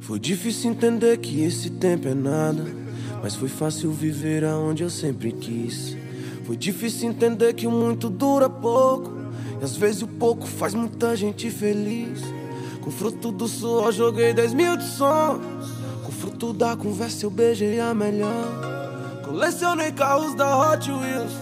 Foi difícil entender que esse tempo é nada, mas foi fácil viver aonde eu sempre quis. Foi difícil entender que o muito dura pouco, e às vezes o pouco faz muita gente feliz. Com o fruto do suor joguei 10 mil de sonhos, com o fruto da conversa eu beijei a melhor. Colecionei carros da Hot Wheels,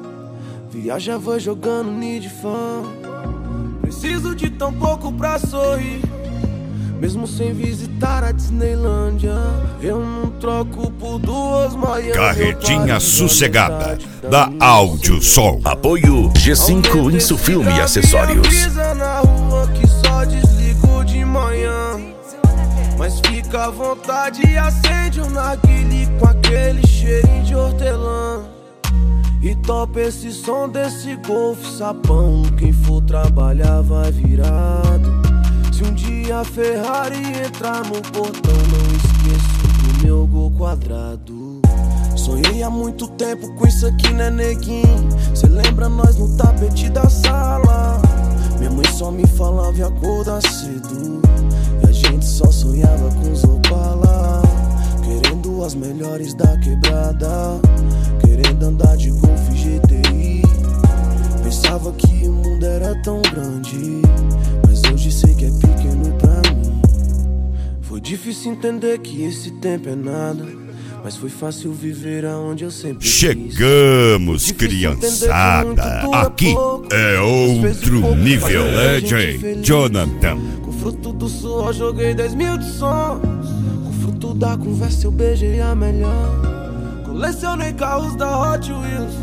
viajava jogando Need Fan. Preciso de tão pouco pra sorrir, mesmo sem visitar a Disneylândia. Eu não troco por duas Miami. Carretinha sossegada da Áudio Som. Apoio G5 Insufilme e Acessórios. Avisa na rua que só desligo de manhã, mas fica à vontade e acende um narguile com aquele cheirinho de hortelã. E topa esse som desse Golf sapão, quem for trabalhar vai virado. Se um dia a Ferrari entrar no portão, não esqueço do meu Gol quadrado. Sonhei há muito tempo com isso aqui, né, neguinho? Cê lembra nós no tapete da sala? Minha mãe só me falava em acordar cedo, e a gente só sonhava com os Opala, querendo as melhores da quebrada, querendo andar de Golf GTI. Pensava que o mundo era tão grande, mas hoje sei que é pequeno pra mim. Foi difícil entender que esse tempo é nada, mas foi fácil viver aonde eu sempre Chegamos, criançada. Aqui é outro nível. É Jay Jonathan. Com o fruto do suor joguei 10 mil de sonhos, com o fruto da conversa eu beijei a melhor. Colecionei carros da Hot Wheels,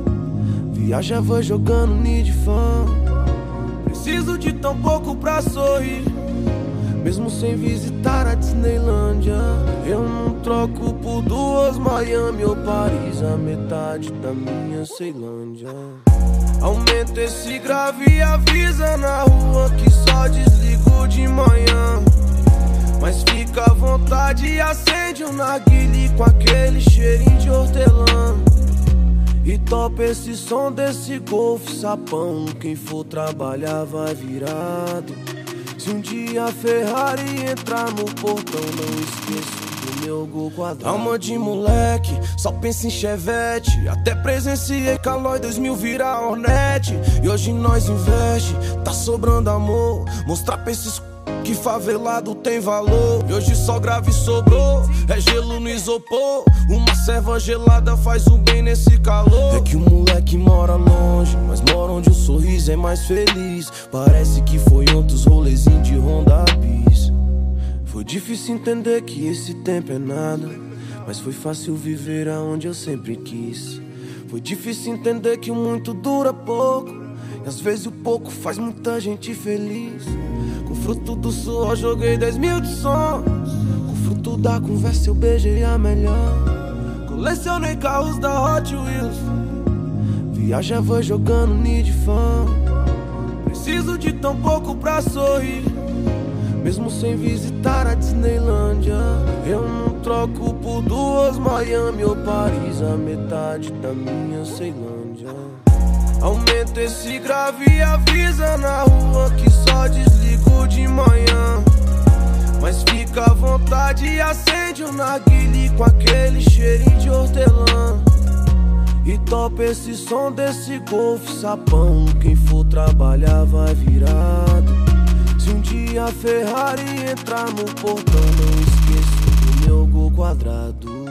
viajava jogando Need Fan. Preciso de tão pouco pra sorrir, mesmo sem visitar a Disneylândia. Eu não troco por duas Miami ou Paris, a metade da minha Ceilândia. Aumenta esse grave e avisa na rua que só desligo de manhã, mas fica à vontade e acende um narguile com aquele cheirinho de hortelã. E topa esse som desse Golf sapão, quem for trabalhar vai virado. Se um dia a Ferrari entrar no portão, não esqueço do meu Gol quadrado. Alma de moleque, só pensa em Chevette, até presenciei Calói 2000 virar Hornet. E hoje nós investe, tá sobrando amor, mostrar pra esses que favelado tem valor. E hoje só grave sobrou, é gelo no isopor. Uma serva gelada faz um bem nesse calor. É que o moleque mora longe, mas mora onde o sorriso é mais feliz. Parece que foi ontem os rolezinhos de Honda Bis. Foi difícil entender que esse tempo é nada, mas foi fácil viver aonde eu sempre quis. Foi difícil entender que o muito dura pouco, e às vezes o pouco faz muita gente feliz. Com o fruto do suor joguei 10 mil de sonhos, com o fruto da conversa eu beijei a melhor. Colecionei carros da Hot Wheels, viajava jogando Need Fan. Preciso de tão pouco pra sorrir, mesmo sem visitar a Disneylândia. Eu não troco por duas Miami ou Paris, a metade da minha Ceilândia. Aumenta esse grave e avisa na rua que só desligo de manhã, mas fica à vontade e acende um narguile com aquele cheirinho de hortelã. E topa esse som desse Golf sapão, quem for trabalhar vai virado. Se um dia a Ferrari entrar no portão, não esqueço do meu Gol quadrado.